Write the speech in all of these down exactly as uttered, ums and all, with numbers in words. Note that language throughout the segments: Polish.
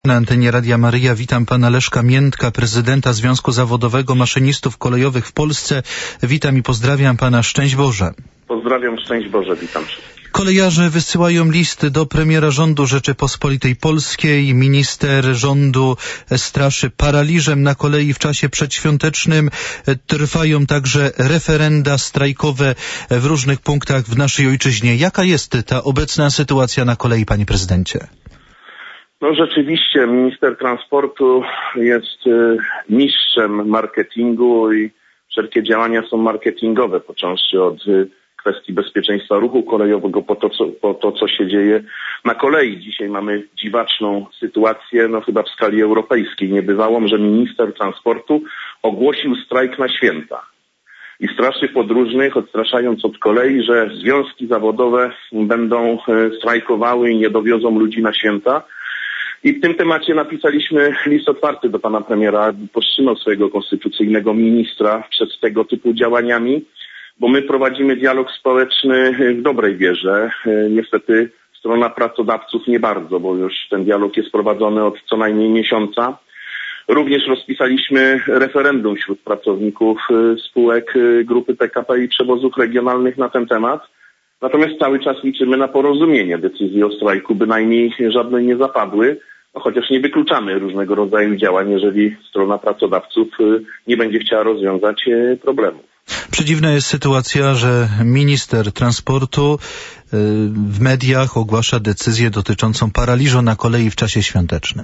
Na antenie Radia Maryja witam pana Leszka Miętka, prezydenta Związku Zawodowego Maszynistów Kolejowych w Polsce. Witam i pozdrawiam pana. Szczęść Boże. Pozdrawiam, szczęść Boże, witam wszystkich. Kolejarze wysyłają listy do premiera rządu Rzeczypospolitej Polskiej. Minister rządu straszy paraliżem na kolei w czasie przedświątecznym. Trwają także referenda strajkowe w różnych punktach w naszej ojczyźnie. Jaka jest ta obecna sytuacja na kolei, panie prezydencie? No rzeczywiście minister transportu jest y, mistrzem marketingu i wszelkie działania są marketingowe, począwszy od y, kwestii bezpieczeństwa ruchu kolejowego po to, co, po to, co się dzieje na kolei. Dzisiaj mamy dziwaczną sytuację, no chyba w skali europejskiej, niebywałą, że minister transportu ogłosił strajk na święta. I straszy podróżnych, odstraszając od kolei, że związki zawodowe będą y, strajkowały i nie dowiozą ludzi na święta. I w tym temacie napisaliśmy list otwarty do pana premiera, aby powstrzymał swojego konstytucyjnego ministra przed tego typu działaniami, bo my prowadzimy dialog społeczny w dobrej wierze. Niestety strona pracodawców nie bardzo, bo już ten dialog jest prowadzony od co najmniej miesiąca. Również rozpisaliśmy referendum wśród pracowników spółek grupy P K P i przewozów regionalnych na ten temat. Natomiast cały czas liczymy na porozumienie. Decyzje o strajku bynajmniej żadne nie zapadły, no chociaż nie wykluczamy różnego rodzaju działań, jeżeli strona pracodawców nie będzie chciała rozwiązać problemów. Przedziwna jest sytuacja, że minister transportu w mediach ogłasza decyzję dotyczącą paraliżu na kolei w czasie świątecznym.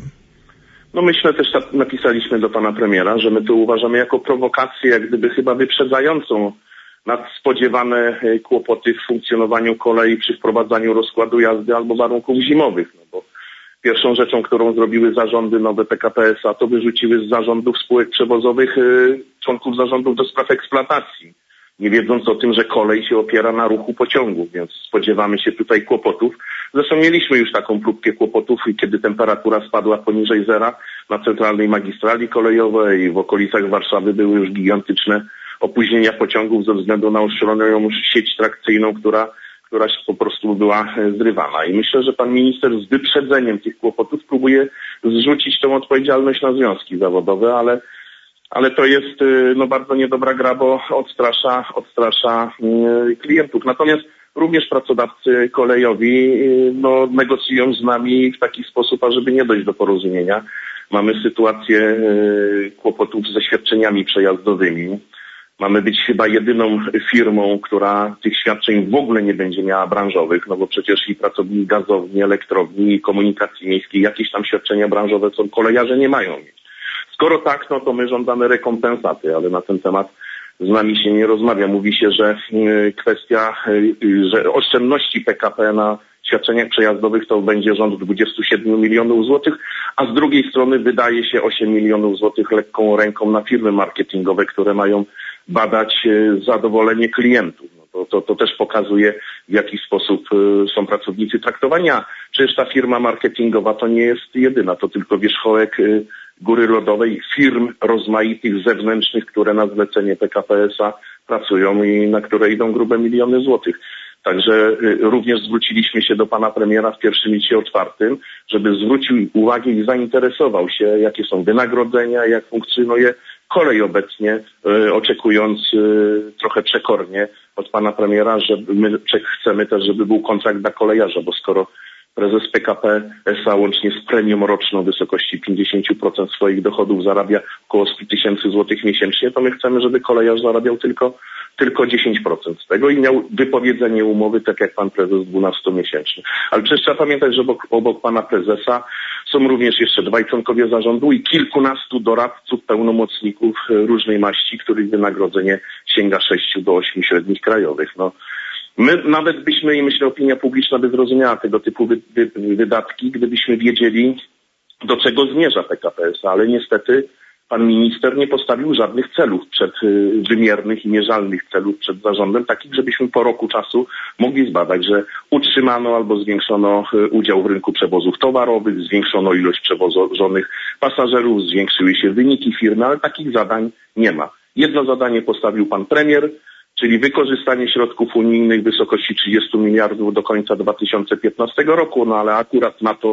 No myśmy też napisaliśmy do pana premiera, że my to uważamy jako prowokację, jak gdyby chyba wyprzedzającą nadspodziewane kłopoty w funkcjonowaniu kolei przy wprowadzaniu rozkładu jazdy albo warunków zimowych. No bo pierwszą rzeczą, którą zrobiły zarządy nowe P K P S a, to wyrzuciły z zarządów spółek przewozowych y, członków zarządów do spraw eksploatacji, nie wiedząc o tym, że kolej się opiera na ruchu pociągów, więc spodziewamy się tutaj kłopotów. Zresztą mieliśmy już taką próbkę kłopotów, kiedy temperatura spadła poniżej zera na centralnej magistrali kolejowej i w okolicach Warszawy były już gigantyczne opóźnienia pociągów ze względu na uszczelnioną sieć trakcyjną, która, która po prostu była zrywana. I myślę, że pan minister z wyprzedzeniem tych kłopotów próbuje zrzucić tę odpowiedzialność na związki zawodowe, ale, ale to jest no, bardzo niedobra gra, bo odstrasza, odstrasza klientów. Natomiast również pracodawcy kolejowi no, negocjują z nami w taki sposób, ażeby nie dojść do porozumienia. Mamy sytuację kłopotów ze świadczeniami przejazdowymi. Mamy być chyba jedyną firmą, która tych świadczeń w ogóle nie będzie miała branżowych, no bo przecież i pracownik gazowni, elektrowni, i komunikacji miejskiej, jakieś tam świadczenia branżowe, co kolejarze nie mają mieć. Skoro tak, no to my żądamy rekompensaty, ale na ten temat z nami się nie rozmawia. Mówi się, że kwestia, że oszczędności P K P na świadczeniach przejazdowych to będzie rząd dwudziestu siedmiu milionów złotych, a z drugiej strony wydaje się osiem milionów złotych lekką ręką na firmy marketingowe, które mają badać zadowolenie klientów. No to, to, to też pokazuje, w jaki sposób są pracownicy traktowani. A przecież ta firma marketingowa to nie jest jedyna, to tylko wierzchołek góry lodowej firm rozmaitych zewnętrznych, które na zlecenie P K P S a pracują i na które idą grube miliony złotych. Także również zwróciliśmy się do pana premiera w pierwszym liście otwartym, żeby zwrócił uwagę i zainteresował się, jakie są wynagrodzenia, jak funkcjonuje kolej obecnie, y, oczekując y, trochę przekornie od pana premiera, że my chcemy też, żeby był kontrakt dla kolejarza, bo skoro prezes P K P S a łącznie z premią roczną w wysokości pięćdziesiąt procent swoich dochodów zarabia około sto tysięcy złotych miesięcznie, to my chcemy, żeby kolejarz zarabiał tylko, tylko dziesięć procent z tego i miał wypowiedzenie umowy, tak jak pan prezes dwunastomiesięczny. Ale przecież trzeba pamiętać, że obok, obok pana prezesa są również jeszcze dwaj członkowie zarządu i kilkunastu doradców, pełnomocników różnej maści, których wynagrodzenie sięga sześciu do ośmiu średnich krajowych. No, my nawet byśmy, i myślę opinia publiczna by zrozumiała tego typu wy, wy, wydatki, gdybyśmy wiedzieli, do czego zmierza P K P S a, ale niestety pan minister nie postawił żadnych celów przed wymiernych i mierzalnych celów przed zarządem, takich, żebyśmy po roku czasu mogli zbadać, że utrzymano albo zwiększono udział w rynku przewozów towarowych, zwiększono ilość przewożonych pasażerów, zwiększyły się wyniki firmy, ale takich zadań nie ma. Jedno zadanie postawił pan premier, czyli wykorzystanie środków unijnych w wysokości trzydziestu miliardów do końca dwa tysiące piętnastego roku, no ale akurat na to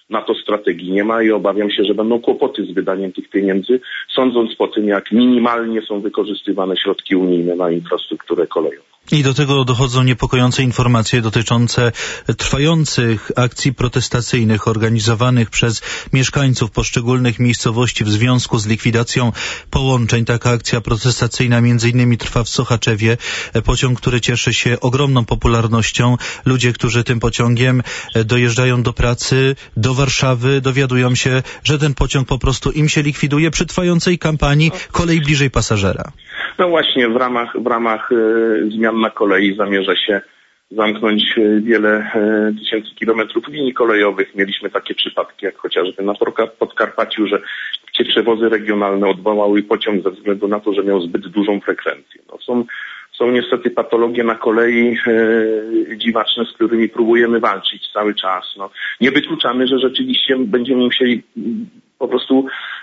na to strategii nie ma i obawiam się, że będą kłopoty z wydaniem tych pieniędzy, sądząc po tym, jak minimalnie są wykorzystywane środki unijne na infrastrukturę kolejową. I do tego dochodzą niepokojące informacje dotyczące trwających akcji protestacyjnych organizowanych przez mieszkańców poszczególnych miejscowości w związku z likwidacją połączeń. Taka akcja protestacyjna między innymi trwa w Sochaczewie. Pociąg, który cieszy się ogromną popularnością. Ludzie, którzy tym pociągiem dojeżdżają do pracy, do Warszawy, dowiadują się, że ten pociąg po prostu im się likwiduje przy trwającej kampanii Kolej bliżej pasażera. No właśnie, w ramach, w ramach e, zmian na kolei zamierza się zamknąć wiele e, tysięcy kilometrów linii kolejowych. Mieliśmy takie przypadki, jak chociażby na Podkarpaciu, że gdzie przewozy regionalne odwołały pociąg ze względu na to, że miał zbyt dużą frekwencję. No, są, są niestety patologie na kolei e, dziwaczne, z którymi próbujemy walczyć cały czas. No, nie wykluczamy, że rzeczywiście będziemy musieli po prostu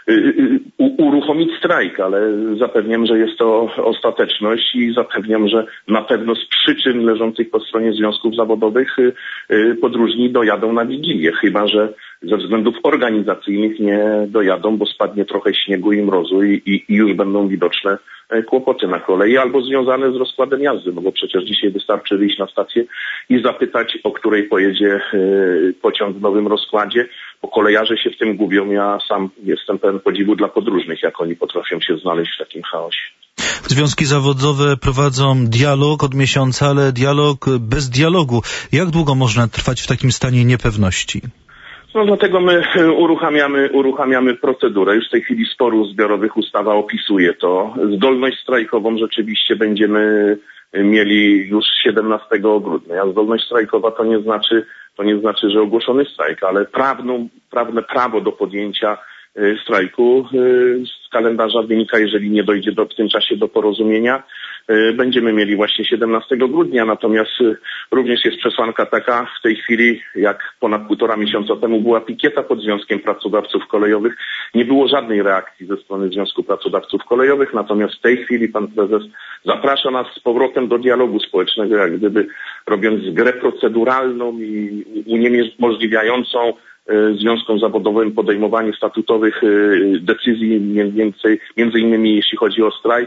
uruchomić strajk, ale zapewniam, że jest to ostateczność i zapewniam, że na pewno z przyczyn leżących po stronie związków zawodowych podróżni dojadą na Wigilię, chyba że ze względów organizacyjnych nie dojadą, bo spadnie trochę śniegu i mrozu i, i, i już będą widoczne kłopoty na kolei, albo związane z rozkładem jazdy, no bo przecież dzisiaj wystarczy wyjść na stację i zapytać, o której pojedzie pociąg w nowym rozkładzie, bo kolejarze się w tym gubią. Ja sam jestem pełen podziwu dla podróżnych, jak oni potrafią się znaleźć w takim chaosie. Związki zawodowe prowadzą dialog od miesiąca, ale dialog bez dialogu. Jak długo można trwać w takim stanie niepewności? No dlatego my uruchamiamy, uruchamiamy procedurę. Już w tej chwili sporów zbiorowych ustawa opisuje to. Zdolność strajkową rzeczywiście będziemy mieli już siedemnastego grudnia. A zdolność strajkowa to nie znaczy, to nie znaczy, że ogłoszony strajk, ale prawną, prawne prawo do podjęcia strajku z kalendarza wynika, jeżeli nie dojdzie do, w tym czasie do porozumienia. Będziemy mieli właśnie siedemnastego grudnia, natomiast również jest przesłanka taka w tej chwili, jak ponad półtora miesiąca temu była pikieta pod Związkiem Pracodawców Kolejowych. Nie było żadnej reakcji ze strony Związku Pracodawców Kolejowych, natomiast w tej chwili pan prezes zaprasza nas z powrotem do dialogu społecznego, jak gdyby robiąc grę proceduralną i uniemożliwiającą związkom zawodowym podejmowanie statutowych decyzji, między, między innymi jeśli chodzi o strajk.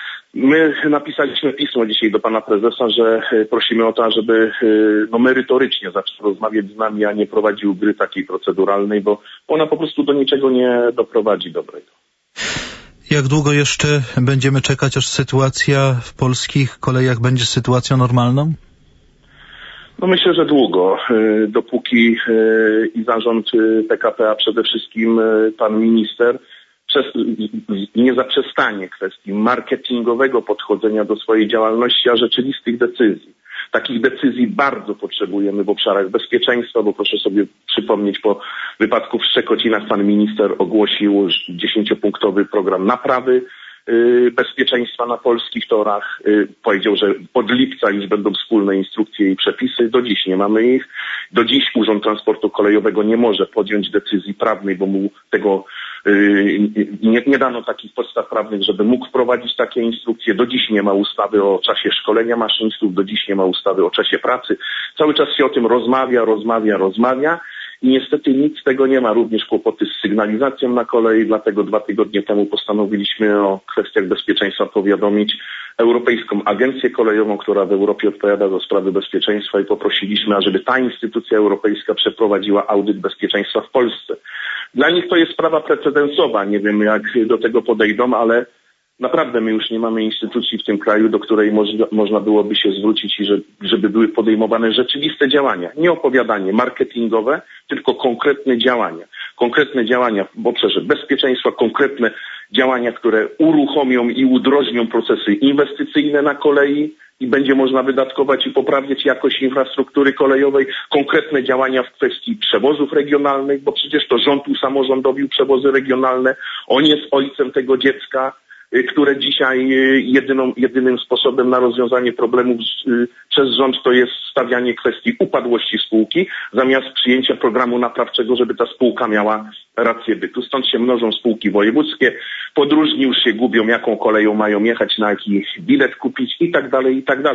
My napisaliśmy pismo dzisiaj do pana prezesa, że prosimy o to, żeby no, merytorycznie zaczął rozmawiać z nami, a nie prowadził gry takiej proceduralnej, bo ona po prostu do niczego nie doprowadzi dobrego. Jak długo jeszcze będziemy czekać, aż sytuacja w polskich kolejach będzie sytuacją normalną? No myślę, że długo, dopóki i zarząd P K P, a przede wszystkim pan minister nie zaprzestanie kwestii marketingowego podchodzenia do swojej działalności, a rzeczywistych decyzji. Takich decyzji bardzo potrzebujemy w obszarach bezpieczeństwa, bo proszę sobie przypomnieć, po wypadku w Szczekocinach pan minister ogłosił dziesięciopunktowy program naprawy bezpieczeństwa na polskich torach. Powiedział, że od lipca już będą wspólne instrukcje i przepisy. Do dziś nie mamy ich. Do dziś Urząd Transportu Kolejowego nie może podjąć decyzji prawnej, bo mu tego nie, nie dano takich podstaw prawnych, żeby mógł wprowadzić takie instrukcje. Do dziś nie ma ustawy o czasie szkolenia maszynistów, do dziś nie ma ustawy o czasie pracy. Cały czas się o tym rozmawia, rozmawia, rozmawia. I niestety nic z tego nie ma. Również kłopoty z sygnalizacją na kolei, dlatego dwa tygodnie temu postanowiliśmy o kwestiach bezpieczeństwa powiadomić Europejską Agencję Kolejową, która w Europie odpowiada za sprawy bezpieczeństwa, i poprosiliśmy, ażeby ta instytucja europejska przeprowadziła audyt bezpieczeństwa w Polsce. Dla nich to jest sprawa precedensowa. Nie wiem, jak do tego podejdą, ale naprawdę my już nie mamy instytucji w tym kraju, do której można, można byłoby się zwrócić i że, żeby były podejmowane rzeczywiste działania. Nie opowiadanie marketingowe, tylko konkretne działania. Konkretne działania w obszarze bezpieczeństwa, konkretne działania, które uruchomią i udrożnią procesy inwestycyjne na kolei i będzie można wydatkować i poprawiać jakość infrastruktury kolejowej. Konkretne działania w kwestii przewozów regionalnych, bo przecież to rząd usamorządowił przewozy regionalne. On jest ojcem tego dziecka, które dzisiaj jedyną, jedynym sposobem na rozwiązanie problemów przez rząd to jest stawianie kwestii upadłości spółki zamiast przyjęcia programu naprawczego, żeby ta spółka miała rację bytu. Stąd się mnożą spółki wojewódzkie, podróżni już się gubią, jaką koleją mają jechać, na jaki bilet kupić i tak dalej, i tak dalej.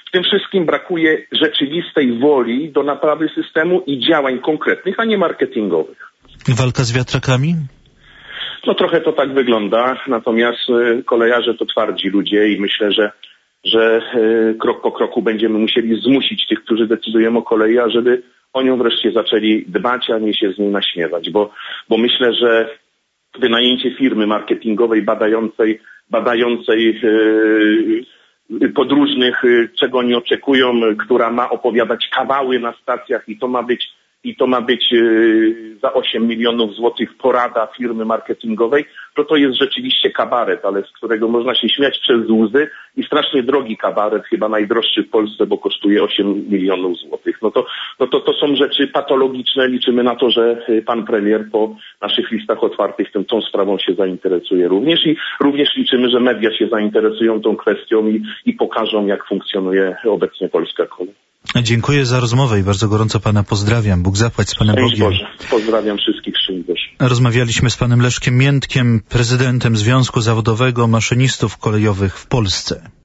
w tym wszystkim brakuje rzeczywistej woli do naprawy systemu i działań konkretnych, a nie marketingowych. Walka z wiatrakami? No trochę to tak wygląda, natomiast kolejarze to twardzi ludzie i myślę, że, że krok po kroku będziemy musieli zmusić tych, którzy decydują o kolei, ażeby o nią wreszcie zaczęli dbać, a nie się z niej naśmiewać, bo, bo myślę, że wynajęcie firmy marketingowej badającej, badającej yy, podróżnych, yy, czego oni oczekują, która ma opowiadać kawały na stacjach i to ma być i to ma być yy, za osiem milionów złotych porada firmy marketingowej, to to jest rzeczywiście kabaret, ale z którego można się śmiać przez łzy i strasznie drogi kabaret, chyba najdroższy w Polsce, bo kosztuje osiem milionów złotych. No to, no to, to są rzeczy patologiczne. Liczymy na to, że pan premier po naszych listach otwartych tym, tą sprawą się zainteresuje również i również liczymy, że media się zainteresują tą kwestią i, i pokażą, jak funkcjonuje obecnie polska kolej. Dziękuję za rozmowę i bardzo gorąco pana pozdrawiam. Bóg zapłać z Panem Szczęść Bogiem. Boże. Pozdrawiam wszystkich, szczęść Boże. Rozmawialiśmy z panem Leszkiem Miętkiem, prezydentem Związku Zawodowego Maszynistów Kolejowych w Polsce.